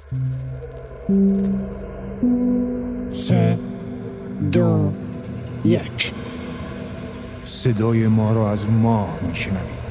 3 2 1. صدای ما را از ماه میشنوید.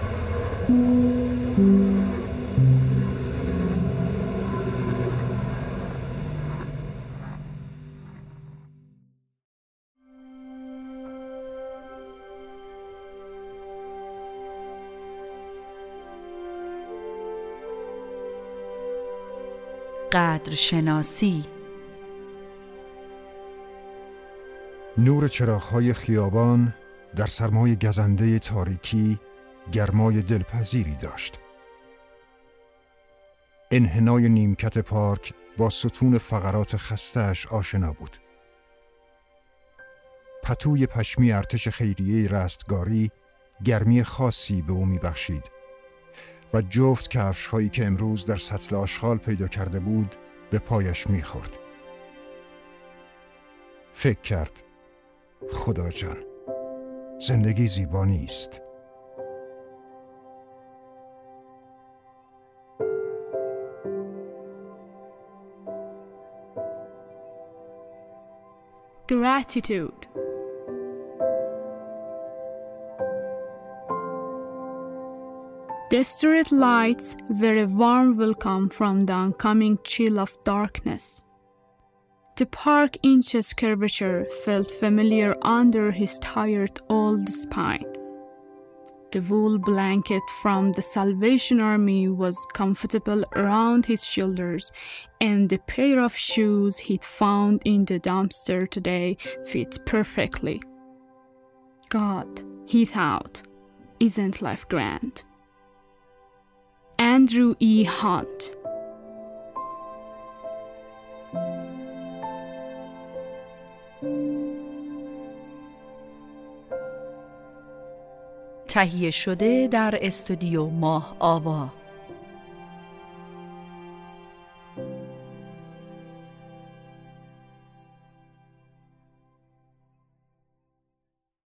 قدرشناسی. نور چراغ‌های خیابان در سرمای گزنده تاریکی گرمای دلپذیری داشت. انحنای نیمکت پارک با ستون فقرات خسته‌اش آشنا بود. پتوی پشمی ارتش خیریه رستگاری گرمی خاصی به او می‌بخشید و جفت کفش‌هایی که امروز در سطل آشغال پیدا کرده بود به پایش می‌خورد. فکر کرد خدا جان، زندگی زیبا نیست. Gratitude. The street lights were a warm welcome from the oncoming chill of darkness. The park inch's curvature felt familiar under his tired old spine. The wool blanket from the Salvation Army was comfortable around his shoulders, and the pair of shoes he'd found in the dumpster today fit perfectly. God, he thought, isn't life grand? Andrew E. Hunt. تهیه شده در استودیو ماه آوا.